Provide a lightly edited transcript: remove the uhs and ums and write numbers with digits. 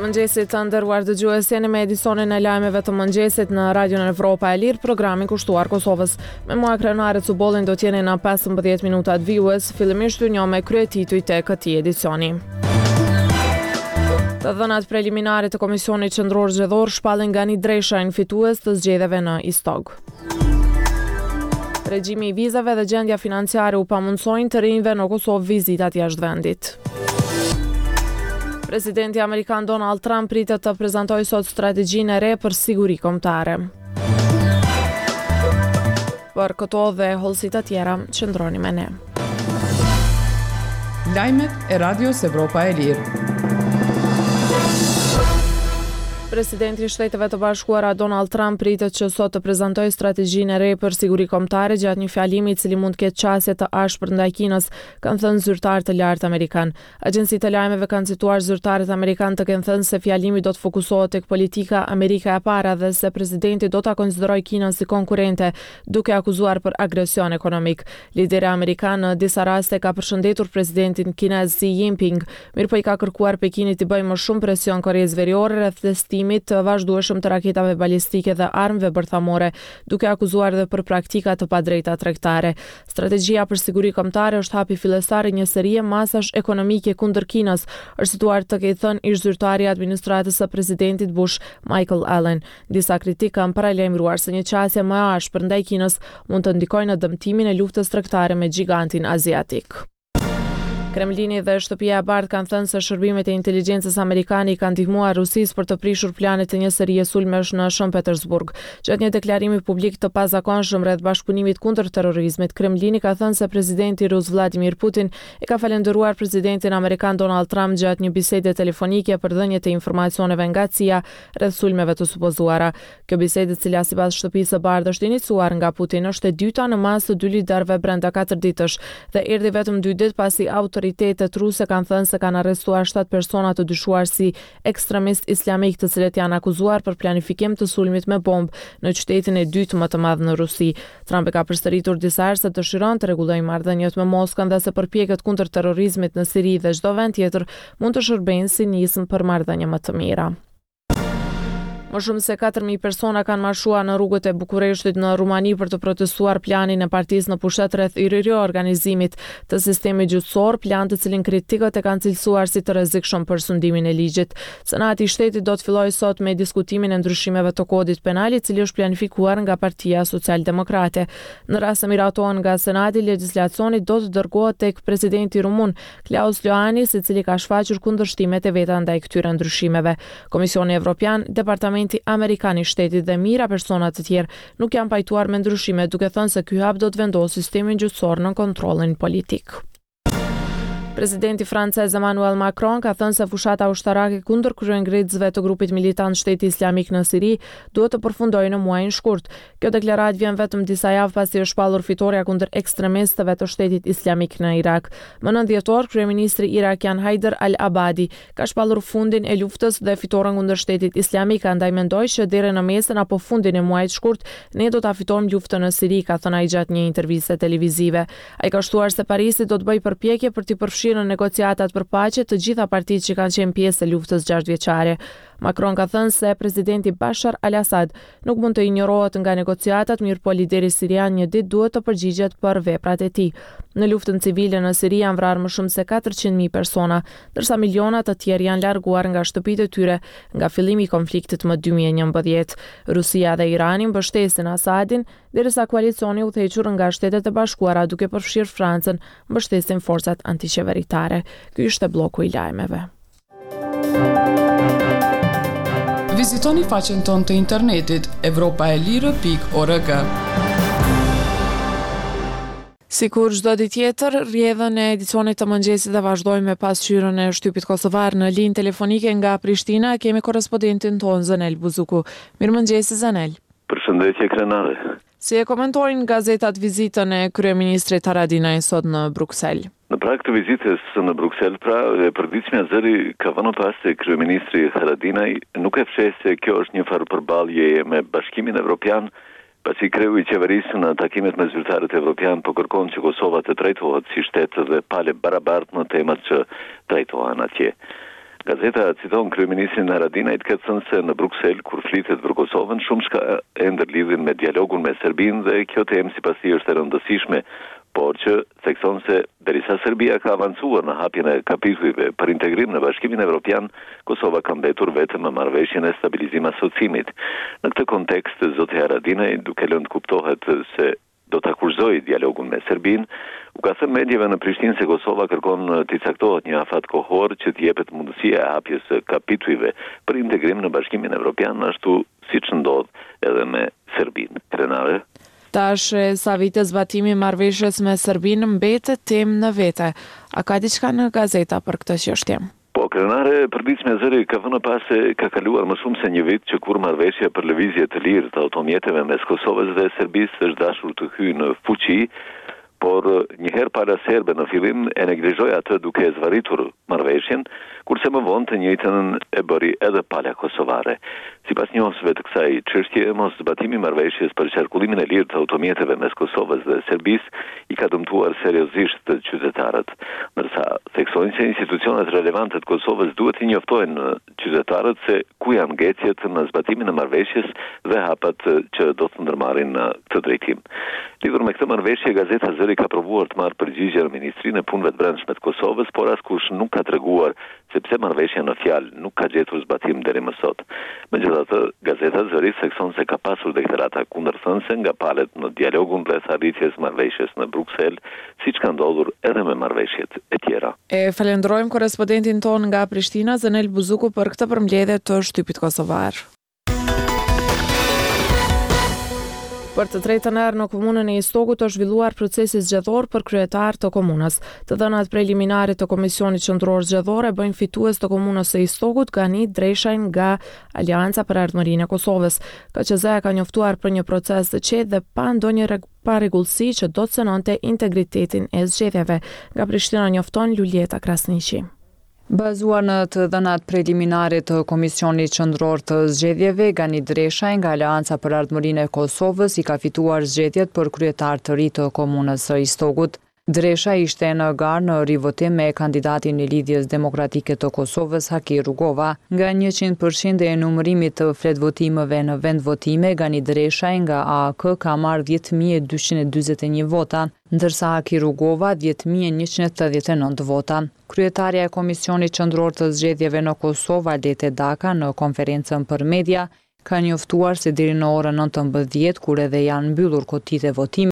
Mirëmëngjesit të nderuar dëgjues, jeni me edicionin e lajmeve të mëngjesit në Radion Evropa e Lirë, programi kushtuar Kosovës. Me mua krenare Cubolin do t'jeni në 15 minutat vijues, fillimisht një me kryetitujt e këtij edicioni. Të dhënat preliminare të Komisionit Qendror Zgjedhor shpallin nga një drejshajn fitues të zgjedhjeve në Istog. Regjimi i vizave dhe gjendja financiare u pamundsojnë të rinjve në Kosovë vizitat jashtë vendit. Presidenti Amerikan Donald Trump pritet të prezantojë sot strategjinë e re për siguri kombëtare. Për këto dhe hollësit të tjera, qëndroni me ne. Lajmet e Radios Evropa e Lirë. Presidenti i Shteteve të Bashkuara Donald Trump pritet që sot të prezantojë strategjinë e re për siguri kombëtare gjatë një fjalimi i cili mund të ketë qasje të ashpër ndaj Kinës, kanë thënë zyrtarë të lartë amerikan. Agjencitë e lajmeve kanë cituar zyrtarët amerikanë të kenë thënë se fjalimi do të fokusohet tek politika Amerika e para dhe se presidenti do ta konsiderojë Kinën si konkurrente, duke akuzuar për agresion ekonomik. Lideri amerikan në disa raste ka përshëndetur presidentin kinez Xi Jinping, mirëpo i ka kërkuar Pekinit të bëjë më shumë presion Koreas Veriore rreth të vazhdueshëm të raketave balistike dhe armëve bërthamore, duke akuzuar dhe për praktika të padrejta tregtare. Strategjia për siguri kombëtare është hapi fillestar i një serie masash ekonomike kundër Kinës, është situar të ketë thënë ish zyrtari i administratës së presidentit Bush, Michael Allen. Disa kritik kanë paralajmëruar se një qasje më e ashpër ndaj Kinës mund të ndikojë në dëmtimin e luftës tregtare me gigantin aziatik. Kremlini dhe Shtëpia e Bardhë kanë thënë se shërbimet e inteligjencës amerikane i kanë ndihmuar Rusisë për të prishur planet të një serie sulmesh në Shën Petersburg. Gjatë një deklarimi publik të pazakonshëm rreth bashkëpunimit kundër terrorizmit, Kremlini ka thënë se presidenti rus Vladimir Putin e ka falendëruar presidentin amerikan Donald Trump gjatë një bisede telefonike për dhënie të informacioneve nga CIA rreth sulmeve të supozuara. Kjo bisedë, e cila sipas Shtëpisë së Bardhë është iniciuar nga Putin, është e dyta në mas të dy liderëve brenda 4 ditësh dhe erdhi vetëm 2 ditë pasi autoritetet ruse kanë thënë se kanë arrestuar 7 persona të dyshuar si ekstremist islamik, të cilët janë akuzuar për planifikim të sulmit me bombë në qytetin e dytë më të madh në Rusi. Trump e ka përsëritur disa herë se dëshiron të rregullojë marrëdhëniet me Moskën dhe se përpjekjet kundër terrorizmit në Siri dhe çdo vend tjetër mund të shërbejnë si nismë për marrëdhënie më të mira. Më shumë se 4.000 persona kanë marshuar në rrugët e Bukureshtit në Rumani për të protestuar planin e partisë në pushtet rreth riorganizimit të sistemit gjyqësor, plan të cilin kritikët e kanë cilësuar si të rrezikshëm për sundimin e ligjit. Senati i shtetit do të fillojë sot me diskutimin e ndryshimeve të kodit penal, i cili është planifikuar nga Partia Socialdemokrate. Në rast se miratohen nga Senati, legjislacioni do të dërgohet tek presidenti rumun Klaus Iohannis, i cili ka shfaqur kundërshtimet e veta ndaj këtyre ndryshimeve. Komisioni Evropian, Departamenti Amerikan i shtetit dhe mira persona të tjerë nuk janë pajtuar me ndryshime, duke thënë se ky hap do të vendosë sistemin gjyqësor në kontrollin politik. Presidenti francez Emmanuel Macron ka thënë se fushata ushtarake kundër kryengritësve të grupit militant Shteti Islamik në Siri duhet të përfundojë në muajin shkurt. Kjo deklaratë vjen vetëm disa javë pasi është shpallur fitoria kundër ekstremistëve të Shtetit Islamik në Irak. Më 9 dhjetor, kryeministri irakian Haider al-Abadi ka shpallur fundin e luftës dhe fitoren kundër Shtetit Islamik, andaj mendoj që deri në mesën apo fundin e muajit shkurt ne do ta fitojmë luftën në Siri, ka thënë ai gjatë një interviste televizive. Ai ka shtuar se Parisi do të bëjë përpjekje për të përfshirë në negociatat për paqe të gjitha partitë që kanë qenë pjesë e luftës 6 vjeçare. Macron ka thënë se presidenti Bashar al-Assad nuk mund të injorohet nga negociatat, mirëpo lideri sirian një ditë duhet të përgjigjet për veprat e tij. Në luftën civile në Siri janë vrarë më shumë se 400.000 persona, ndërsa miliona të tjerë janë larguar nga shtëpitë e tyre nga fillimi i konfliktit më 2011. Rusia dhe Irani mbështesin Asadin, derisa koalicioni udhëhequr nga Shtetet e Bashkuara duke përfshirë Francën mbështesin forcat antiqeveritare. Ky ishte bloku i lajmeve. Vizitoni faqen tonë të internetit evropaelire.org. Sikur çdo ditë tjetër, rrjedhën e edicionit të mëngjesit dhe vazhdojmë me pasqyrën e shtypit kosovar në linjë telefonike nga Prishtina. Kemi korrespondentin tonë Zanel Buzuku. Mirëmëngjes Zanel. Përshëndetje krenare. Si e komentojnë gazetat vizitën e kryeministrit Haradinaj sot në Bruksel? Në prag të vizitës në Bruksel, e përditshmja zëri ka vënë pas se kryeministri Haradinaj nuk e fsheh se kjo është një farë përballje me Bashkimin Evropian, pasi kreu i qeverisë në takimet me zyrtarët evropian po kërkon që Kosova të trajtohet si shtet dhe pale barabartë në temat që trajtohen atje. Gazeta citon kryeministrin Haradinajt ka thënë se në Bruksel kur flitet për Kosovën shumë shka e ndërlidhin me dialogun me Serbinë dhe kjo temë sipas tij është e rëndësishme, por që thekson se derisa Serbia ka avancuar në hapjen e kapitujve për integrim në Bashkimin Evropian, Kosova ka mbetur vetëm në marrëveshjen e stabilizim asocimit. Në këtë kontekst, zoti Haradinaj, duke lënë të kuptohet se do ta kurzoj dialogun me Serbinë, u ka thënë mediave në Prishtinë se Kosova kërkon të caktohet një afat kohor që të jepet mundësia e hapjes së kapitujve për integrim në Bashkimin Evropian, ashtu siç ndodh edhe me Serbinë. Krenare. Tash sa vite zbatimi i marrëveshjes me Serbinë mbetet temë në vete. A ka diçka në gazeta për këtë çështje? Po, krenare, përditshmja zëri ka vënë pas se ka kaluar më shumë se një vit që kur marrëveshja për lëvizje të lirë të automjeteve mes Kosovës dhe Serbisë është dashur të hyjë në fuqi, por njëherë para serbe në fillim e neglizhoi atë duke zvarritur marrëveshjen, kurse më vonë të njëjtën e bëri edhe pala kosovare. Sipas njohësve të kësaj çështje, mos zbatimi i marrëveshjes për qarkullimin e lirë të automjeteve mes Kosovës dhe Serbisë i ka dëmtuar seriozisht të qytetarët, ndërsa theksojnë se institucionet relevante të Kosovës duhet të njoftojnë qytetarët se ku janë ngecjet në zbatimin e marrëveshjes dhe hapat që do të ndërmarrin në këtë drejtim. Lidhur me këtë marrëveshje, gazeta Zëri ka provuar të marrë përgjigje në Ministrinë e Punëve të Brendshme të Kosovës, por askush nuk ka treguar sepse marrëveshja në fjalë nuk ka gjetur zbatim deri më sot. Megjithatë, gazeta Zëri thekson se ka pasur deklarata kundërthënëse nga palët në dialogun rreth arritjes marrëveshjes në Bruksel, siç ka ndodhur edhe me marrëveshjet e tjera. E falenderojmë korrespondentin ton nga Prishtina, Zenel Buzuku, për këtë përmbledhje të shtypit kosovar. Për të tretën herë në komunën e Istogut është zhvilluar procesi zgjedhor për kryetar të komunës. Të dhënat preliminare të Komisionit Qendror Zgjedhor e bëjnë fitues të komunës së Istogut Ganit Dreshajn nga Aleanca për Ardhmërinë e Kosovës. KQZ ka njoftuar për një proces të qetë dhe pa ndonjë parregullsi që do të cënonte integritetin e zgjedhjeve. Nga Prishtina njofton Luljeta Krasniqi. Bazuar në të dhënat preliminare të Komisionit Qendror të Zgjedhjeve, Ganit Dreshaj nga Aleanca për Ardhmërinë e Kosovës i ka fituar zgjedhjet për kryetar të ri të komunës së Istogut. Dresha ishte në garë në rivotim me kandidatin e Lidhjes Demokratike të Kosovës, Haki Rugova. Nga 100% e numërimit të fletvotimeve në vend votime, Ganit Dreshaj nga AAK ka marrë 10.241 vota, ndërsa Haki Rugova 10.189 vota. Kryetaria e Komisionit Qendror të Zgjedhjeve në Kosovë, Aldete Daka, në konferencën për media, ka njoftuar se deri në orën 19, kur edhe janë mbyllur kotitë e votimit,